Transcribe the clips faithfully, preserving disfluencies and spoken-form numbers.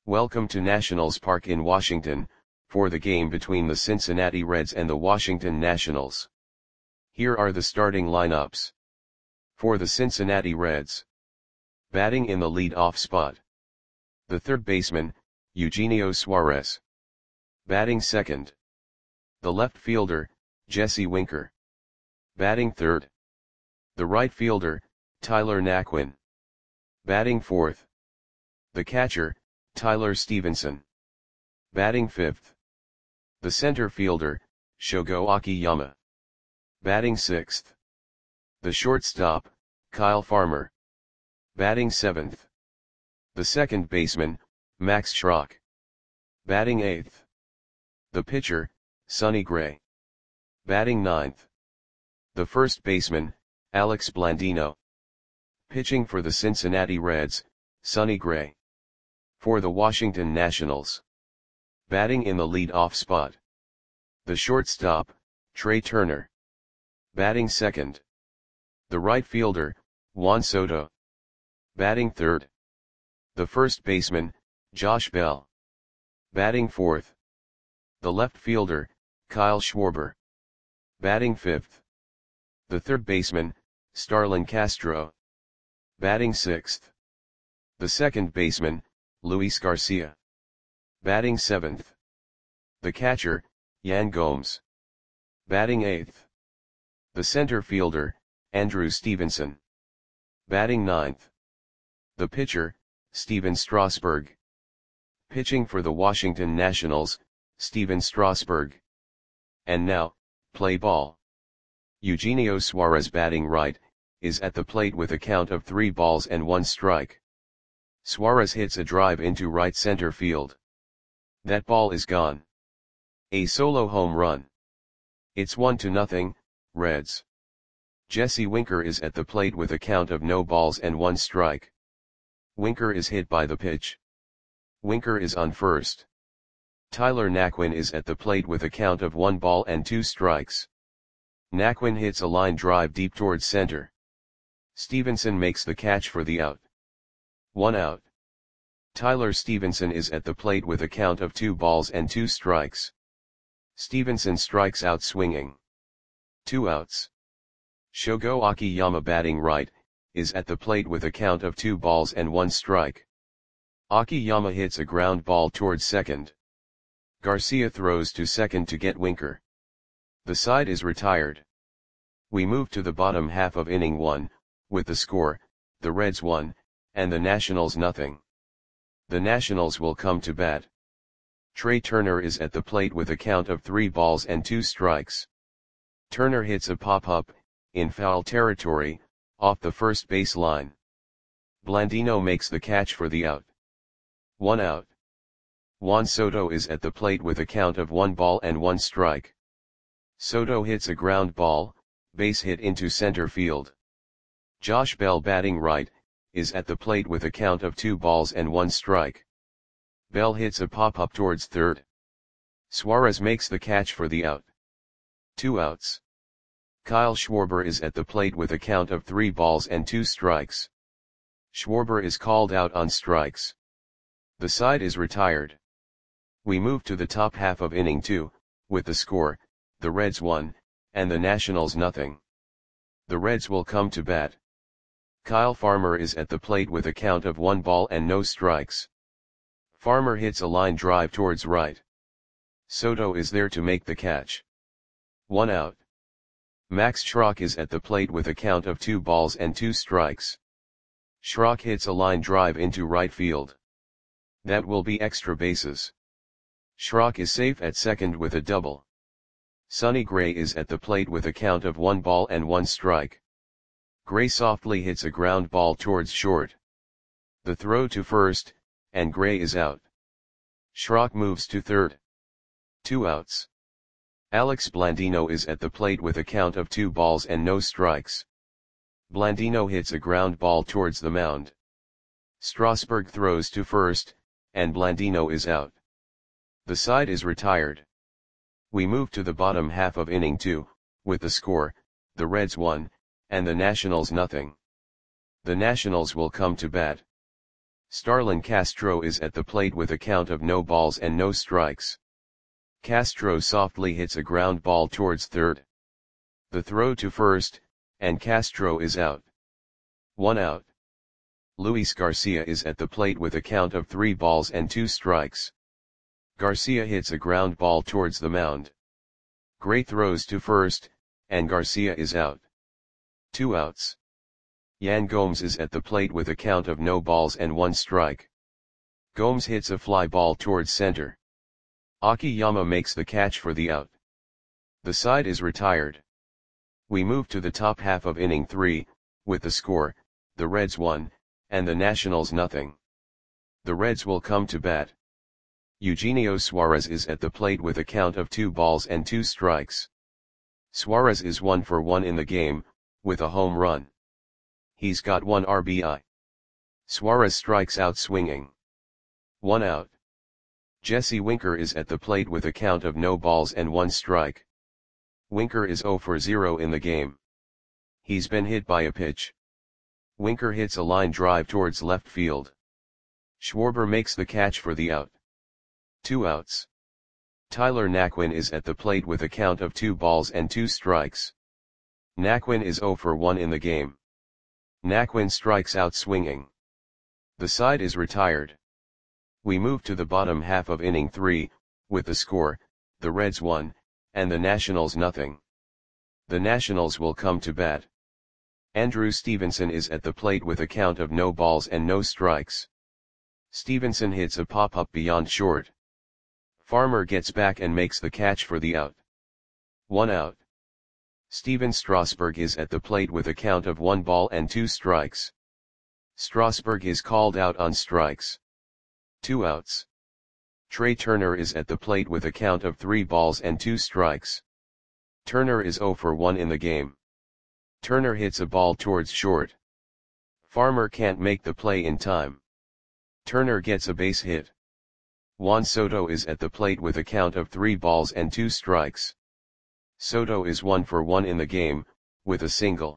Welcome to Nationals Park in Washington, for the game between the Cincinnati Reds and the Washington Nationals. Here are the starting lineups. For the Cincinnati Reds. Batting in the lead-off spot. The third baseman, Eugenio Suarez. Batting second. The left fielder, Jesse Winker. Batting third. The right fielder, Tyler Naquin. Batting fourth. The catcher, Tyler Stevenson. Batting fifth. The center fielder, Shogo Akiyama. Batting sixth. The shortstop, Kyle Farmer. Batting seventh. The second baseman, Max Schrock. Batting eighth. The pitcher, Sonny Gray. Batting ninth. The first baseman, Alex Blandino. Pitching for the Cincinnati Reds, Sonny Gray. For the Washington Nationals. Batting in the lead-off spot. The shortstop, Trey Turner. Batting second. The right fielder, Juan Soto. Batting third. The first baseman, Josh Bell. Batting fourth. The left fielder, Kyle Schwarber. Batting fifth. The third baseman, Starlin Castro. Batting sixth. The second baseman, Luis Garcia. Batting seventh. The catcher, Yan Gomes. Batting eighth. The center fielder, Andrew Stevenson. Batting ninth. The pitcher, Steven Strasburg. Pitching for the Washington Nationals, Steven Strasburg. And now, play ball. Eugenio Suarez batting right, is at the plate with a count of three balls and one strike. Suarez hits a drive into right center field. That ball is gone. A solo home run. It's one to nothing, Reds. Jesse Winker is at the plate with a count of no balls and one strike. Winker is hit by the pitch. Winker is on first. Tyler Naquin is at the plate with a count of one ball and two strikes. Naquin hits a line drive deep towards center. Stevenson makes the catch for the out. One out. Tyler Stevenson is at the plate with a count of two balls and two strikes. Stevenson strikes out swinging. Two outs. Shogo Akiyama batting right, is at the plate with a count of two balls and one strike. Akiyama hits a ground ball towards second. Garcia throws to second to get Winker. The side is retired. We move to the bottom half of inning one, with the score, the Reds one, and the Nationals nothing. The Nationals will come to bat. Trey Turner is at the plate with a count of three balls and two strikes. Turner hits a pop-up, in foul territory, off the first base line. Blandino makes the catch for the out. One out. Juan Soto is at the plate with a count of one ball and one strike. Soto hits a ground ball, base hit into center field. Josh Bell batting right, is at the plate with a count of two balls and one strike. Bell hits a pop-up towards third. Suarez makes the catch for the out. Two outs. Kyle Schwarber is at the plate with a count of three balls and two strikes. Schwarber is called out on strikes. The side is retired. We move to the top half of inning two, with the score, the Reds one, and the Nationals nothing. The Reds will come to bat. Kyle Farmer is at the plate with a count of one ball and no strikes. Farmer hits a line drive towards right. Soto is there to make the catch. One out. Max Schrock is at the plate with a count of two balls and two strikes. Schrock hits a line drive into right field. That will be extra bases. Schrock is safe at second with a double. Sonny Gray is at the plate with a count of one ball and one strike. Gray softly hits a ground ball towards short. The throw to first, and Gray is out. Schrock moves to third. Two outs. Alex Blandino is at the plate with a count of two balls and no strikes. Blandino hits a ground ball towards the mound. Strasburg throws to first, and Blandino is out. The side is retired. We move to the bottom half of inning two, with the score, the Reds one, and the Nationals nothing. The Nationals will come to bat. Starlin Castro is at the plate with a count of no balls and no strikes. Castro softly hits a ground ball towards third. The throw to first, and Castro is out. One out. Luis Garcia is at the plate with a count of three balls and two strikes. Garcia hits a ground ball towards the mound. Gray throws to first, and Garcia is out. Two outs. Yan Gomes is at the plate with a count of no balls and one strike. Gomes hits a fly ball towards center. Akiyama makes the catch for the out. The side is retired. We move to the top half of inning three, with the score, the Reds one, and the Nationals nothing. The Reds will come to bat. Eugenio Suarez is at the plate with a count of two balls and two strikes. Suarez is one for one in the game, with a home run. He's got one R B I. Suarez strikes out swinging. One out. Jesse Winker is at the plate with a count of no balls and one strike. Winker is zero for zero in the game. He's been hit by a pitch. Winker hits a line drive towards left field. Schwarber makes the catch for the out. Two outs. Tyler Naquin is at the plate with a count of two balls and two strikes. Naquin is zero for one in the game. Naquin strikes out swinging. The side is retired. We move to the bottom half of inning three, with the score, the Reds one, and the Nationals nothing. The Nationals will come to bat. Andrew Stevenson is at the plate with a count of no balls and no strikes. Stevenson hits a pop-up beyond short. Farmer gets back and makes the catch for the out. One out. Steven Strasburg is at the plate with a count of one ball and two strikes. Strasburg is called out on strikes. Two outs. Trey Turner is at the plate with a count of three balls and two strikes. Turner is zero for one in the game. Turner hits a ball towards short. Farmer can't make the play in time. Turner gets a base hit. Juan Soto is at the plate with a count of three balls and two strikes. Soto is one for one in the game, with a single.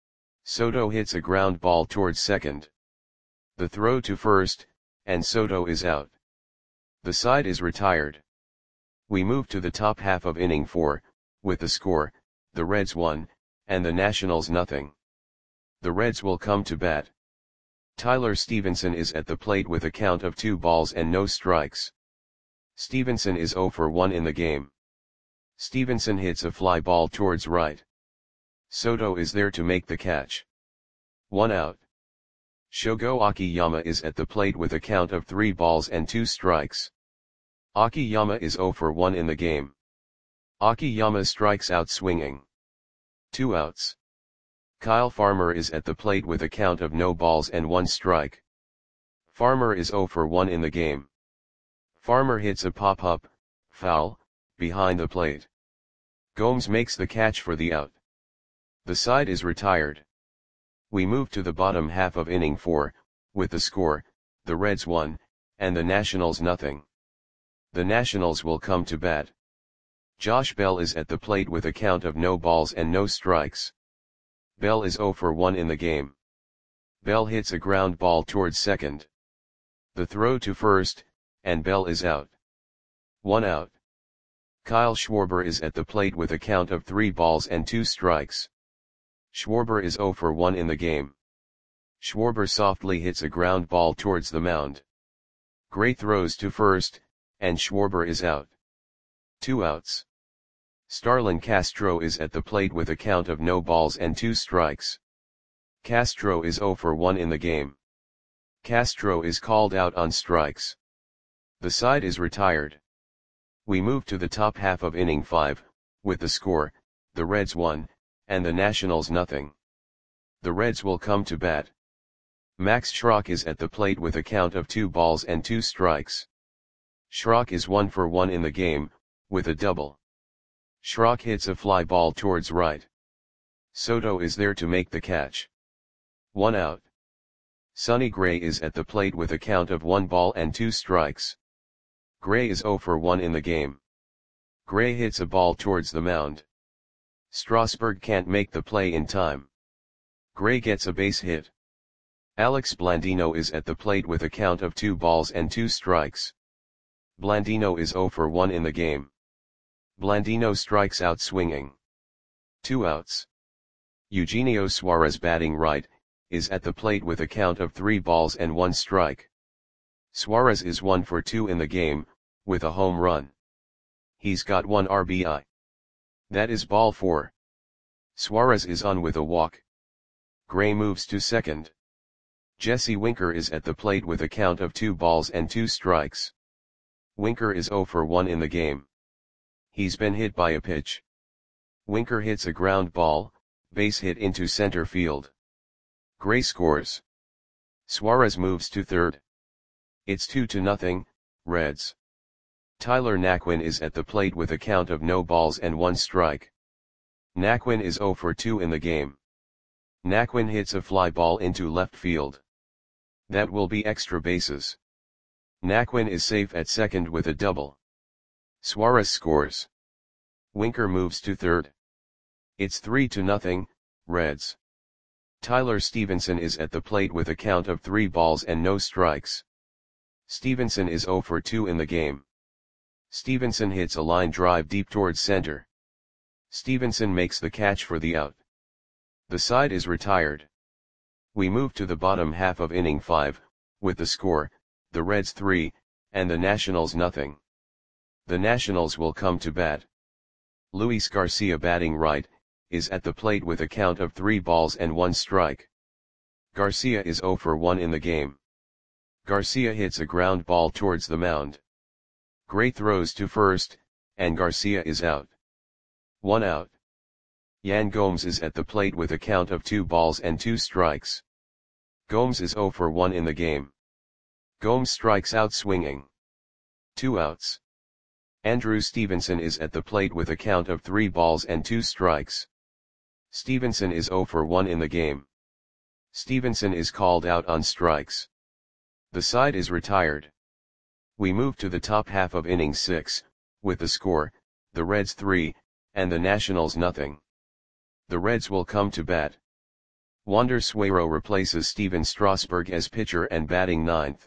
Soto hits a ground ball towards second. The throw to first, and Soto is out. The side is retired. We move to the top half of inning four, with the score, the Reds one, and the Nationals nothing. The Reds will come to bat. Tyler Stevenson is at the plate with a count of two balls and no strikes. Stevenson is zero for one in the game. Stevenson hits a fly ball towards right. Soto is there to make the catch. One out. Shogo Akiyama is at the plate with a count of three balls and two strikes. Akiyama is zero for one in the game. Akiyama strikes out swinging. Two outs. Kyle Farmer is at the plate with a count of no balls and one strike. Farmer is zero for one in the game. Farmer hits a pop-up, foul, behind the plate. Gomes makes the catch for the out. The side is retired. We move to the bottom half of inning four, with the score, the Reds one, and the Nationals nothing. The Nationals will come to bat. Josh Bell is at the plate with a count of no balls and no strikes. Bell is zero for one in the game. Bell hits a ground ball towards second. The throw to first, and Bell is out. One out. Kyle Schwarber is at the plate with a count of three balls and two strikes. Schwarber is zero for one in the game. Schwarber softly hits a ground ball towards the mound. Gray throws to first, and Schwarber is out. Two outs. Starlin Castro is at the plate with a count of no balls and two strikes. Castro is zero for one in the game. Castro is called out on strikes. The side is retired. We move to the top half of inning five, with the score, the Reds one, and the Nationals nothing. The Reds will come to bat. Max Schrock is at the plate with a count of two balls and two strikes. Schrock is one for one in the game, with a double. Schrock hits a fly ball towards right. Soto is there to make the catch. One out. Sonny Gray is at the plate with a count of one ball and two strikes. Gray is zero for one in the game. Gray hits a ball towards the mound. Strasburg can't make the play in time. Gray gets a base hit. Alex Blandino is at the plate with a count of two balls and two strikes. Blandino is zero for one in the game. Blandino strikes out swinging. Two outs. Eugenio Suarez, batting right, is at the plate with a count of three balls and one strike. Suarez is one for two in the game, with a home run. He's got one R B I. That is ball four. Suarez is on with a walk. Gray moves to second. Jesse Winker is at the plate with a count of two balls and two strikes. Winker is zero for one in the game. He's been hit by a pitch. Winker hits a ground ball, base hit into center field. Gray scores. Suarez moves to third. It's two to nothing, Reds. Tyler Naquin is at the plate with a count of no balls and one strike. Naquin is zero for two in the game. Naquin hits a fly ball into left field. That will be extra bases. Naquin is safe at second with a double. Suarez scores. Winker moves to third. It's three to nothing, Reds. Tyler Stevenson is at the plate with a count of three balls and no strikes. Stevenson is zero for two in the game. Stevenson hits a line drive deep towards center. Stevenson makes the catch for the out. The side is retired. We move to the bottom half of inning five, with the score, the Reds three, and the Nationals nothing. The Nationals will come to bat. Luis Garcia, batting right, is at the plate with a count of three balls and one strike. Garcia is zero for one in the game. Garcia hits a ground ball towards the mound. Gray throws to first, and Garcia is out. One out. Yan Gomes is at the plate with a count of two balls and two strikes. Gomes is zero for one in the game. Gomes strikes out swinging. Two outs. Andrew Stevenson is at the plate with a count of three balls and two strikes. Stevenson is zero for one in the game. Stevenson is called out on strikes. The side is retired. We move to the top half of inning six, with the score, the Reds three, and the Nationals nothing. The Reds will come to bat. Wander Suero replaces Steven Strasburg as pitcher and batting ninth.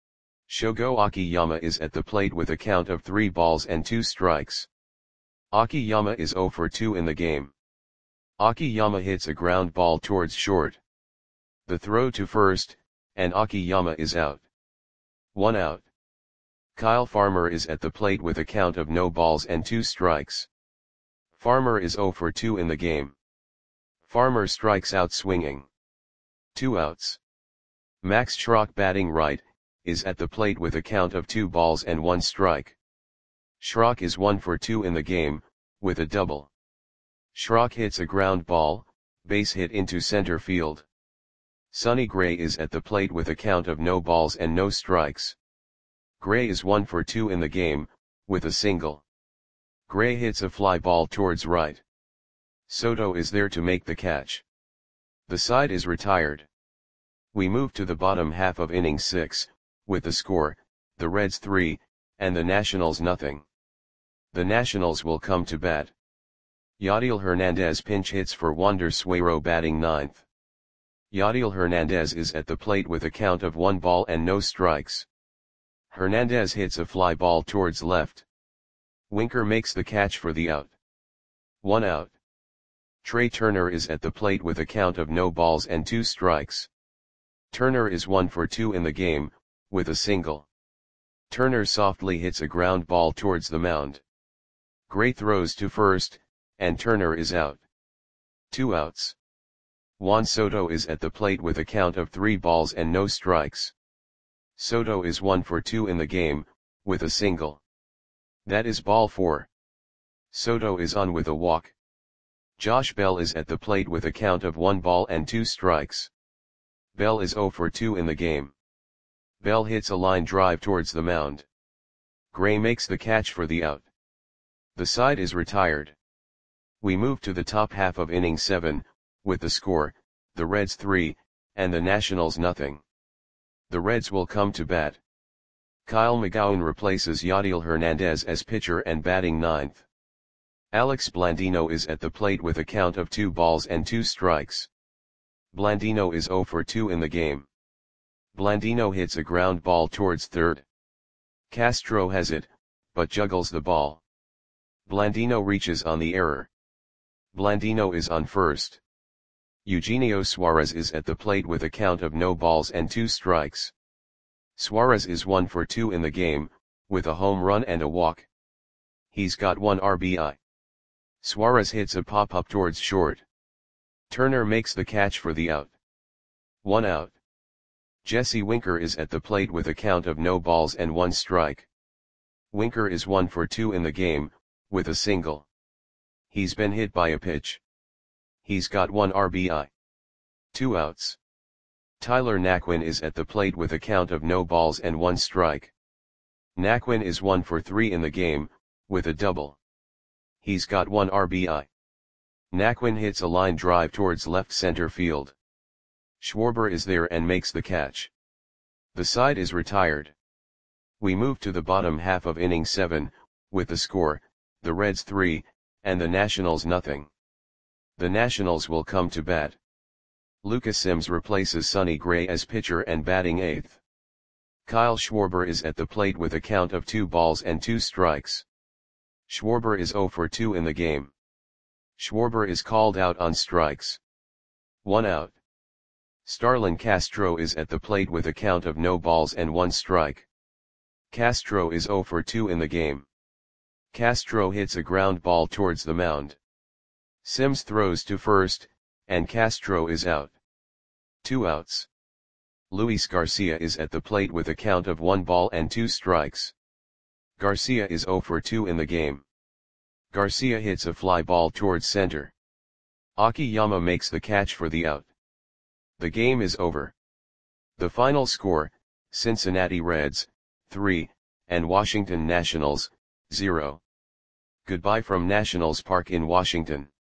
Shogo Akiyama is at the plate with a count of three balls and two strikes. Akiyama is zero for two in the game. Akiyama hits a ground ball towards short. The throw to first, and Akiyama is out. One out. Kyle Farmer is at the plate with a count of no balls and two strikes. Farmer is zero for two in the game. Farmer strikes out swinging. Two outs. Max Schrock, batting right, is at the plate with a count of two balls and one strike. Schrock is one for two in the game, with a double. Schrock hits a ground ball, base hit into center field. Sonny Gray is at the plate with a count of no balls and no strikes. Gray is one for two in the game, with a single. Gray hits a fly ball towards right. Soto is there to make the catch. The side is retired. We move to the bottom half of inning six, with the score, the Reds three, and the Nationals nothing. The Nationals will come to bat. Yadiel Hernandez pinch hits for Wander Suero, batting ninth. Yadiel Hernandez is at the plate with a count of one ball and no strikes. Hernandez hits a fly ball towards left. Winker makes the catch for the out. One out. Trey Turner is at the plate with a count of no balls and two strikes. Turner is one for two in the game, with a single. Turner softly hits a ground ball towards the mound. Gray throws to first, and Turner is out. Two outs. Juan Soto is at the plate with a count of three balls and no strikes. Soto is one for two in the game, with a single. That is ball four. Soto is on with a walk. Josh Bell is at the plate with a count of one ball and two strikes. Bell is zero for two in the game. Bell hits a line drive towards the mound. Gray makes the catch for the out. The side is retired. We move to the top half of inning seven, with the score, the Reds three, and the Nationals nothing. The Reds will come to bat. Kyle McGowan replaces Yadiel Hernandez as pitcher and batting ninth. Alex Blandino is at the plate with a count of two balls and two strikes. Blandino is zero for two in the game. Blandino hits a ground ball towards third. Castro has it, but juggles the ball. Blandino reaches on the error. Blandino is on first. Eugenio Suarez is at the plate with a count of no balls and two strikes. Suarez is one for two in the game, with a home run and a walk. He's got one R B I. Suarez hits a pop-up towards short. Turner makes the catch for the out. One out. Jesse Winker is at the plate with a count of no balls and one strike. Winker is one for two in the game, with a single. He's been hit by a pitch. He's got one R B I. Two outs. Tyler Naquin is at the plate with a count of no balls and one strike. Naquin is one for three in the game, with a double. He's got one R B I. Naquin hits a line drive towards left center field. Schwarber is there and makes the catch. The side is retired. We move to the bottom half of inning seven, with the score, the Reds three, and the Nationals nothing. The Nationals will come to bat. Lucas Sims replaces Sonny Gray as pitcher and batting eighth. Kyle Schwarber is at the plate with a count of two balls and two strikes. Schwarber is zero for two in the game. Schwarber is called out on strikes. One out. Starlin Castro is at the plate with a count of no balls and one strike. Castro is zero for two in the game. Castro hits a ground ball towards the mound. Sims throws to first, and Castro is out. Two outs. Luis Garcia is at the plate with a count of one ball and two strikes. Garcia is zero for two in the game. Garcia hits a fly ball towards center. Akiyama makes the catch for the out. The game is over. The final score, Cincinnati Reds, three, and Washington Nationals, zero. Goodbye from Nationals Park in Washington.